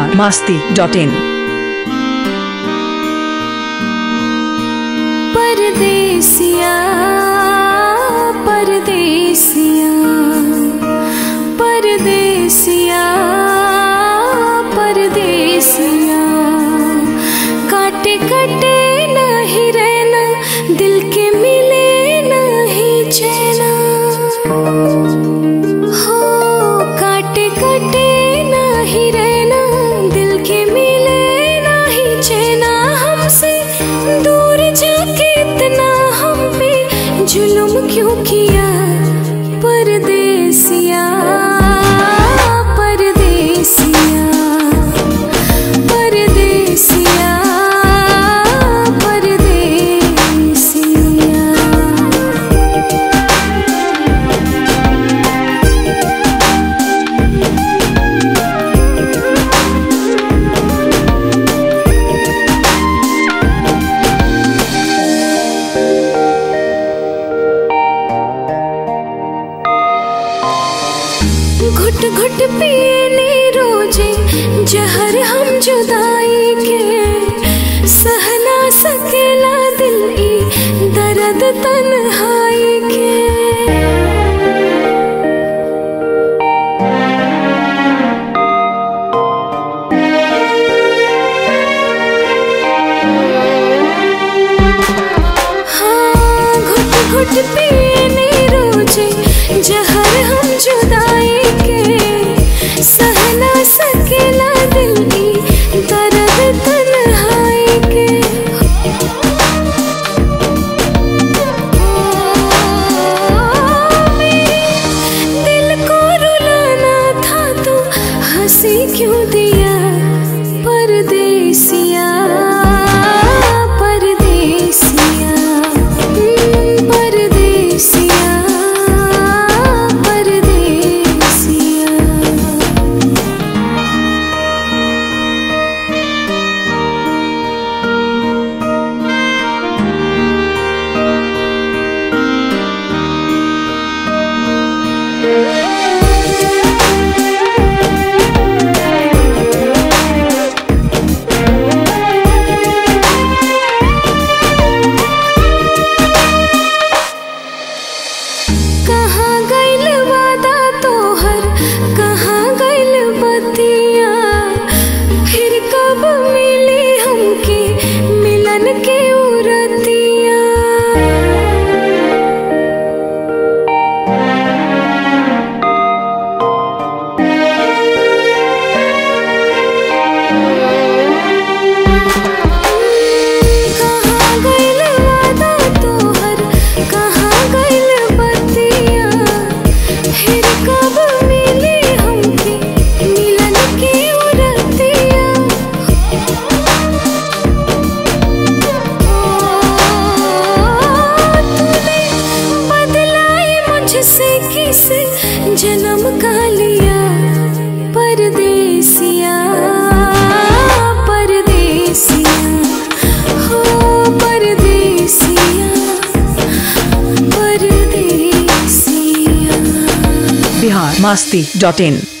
biharmasti.in। परदेसिया परदेसिया परदेसिया परदेसिया, काटे काटे नहीं रहना, दिल के मिले नहीं चैना। हो काटे काटे नहीं रहना, दिल के मिले नहीं चैना। हमसे दूर जाके इतना हम पे जुल्म क्यों किया? परदेसिया परदेसिया परदेसिया परदेसिया। घुट घुट पीने रोजे जहर हम जुदाई के, सह ना सकेला दिल ई दर्द तन्हाई के। हाँ घुट घुट पीने रोजे जहर हम जुदाई के, सह ना सकेला दिल की दर्द तन्हाई के। मेरे दिल को रुलाना था तो हंसी क्यों दिया? परदेसिया परदेसिया परदेसिया परदेसिया। कहाँ गइल वादा तोहर, कहाँ गइल बतिया? फिर कब मिली हमके मिलन के उरतिया? कहाँ गइल वादा तोहर, कहाँ गइल बतिया? फिर कब मिली हमके मिलन की उरतिया? तूने बदलाए मुझसे किस जन्म का लिया? परदेसिया परदेसिया हो परदेसिया परदेसिया। biharmasti.in।